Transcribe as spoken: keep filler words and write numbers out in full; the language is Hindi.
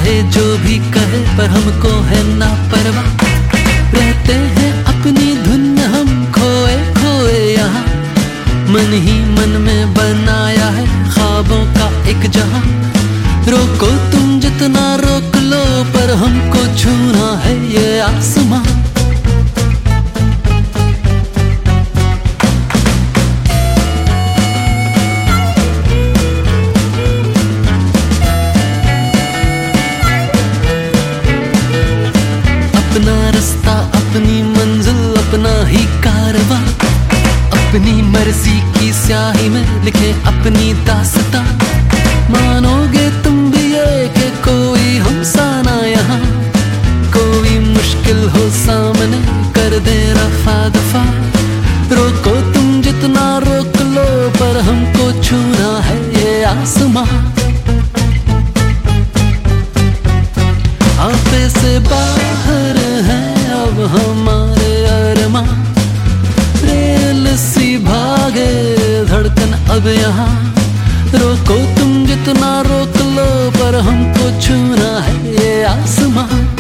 चाहे जो भी कहे पर हमको है ना परवाह। रहते हैं अपनी धुन में हम खोए खोए यहाँ, मन ही मन में बनाया है ख्वाबों का एक जहां। रोको तुम जितना रोक लो पर हमको छूना है ये आसमां। अपना रास्ता अपनी मंजिल अपना ही कारवां, अपनी मर्जी की स्याही में लिखे अपनी दास्तां। मानोगे तुम भी ये कि कोई हमसा ना यहाँ, कोई मुश्किल हो सामने कर दे रफा दफा। रोको तुम जितना रोक लो पर हमको छूना है ये आसमां। आपे से बाहर है अब हमारे अरमां, रेल सी भागे धड़कन अब यहाँ। रोको तुम जितना रोक लो पर हमको छूना है ये आसमां।